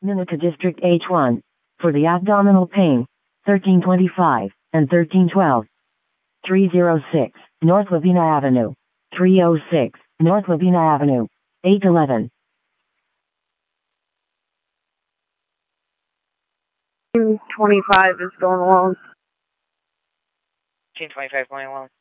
Minica District H1. For the abdominal pain, 1325 and 1312. 306, North Lavina Avenue. 306, North Lavina Avenue. 811. 225 is going along. 225 going along.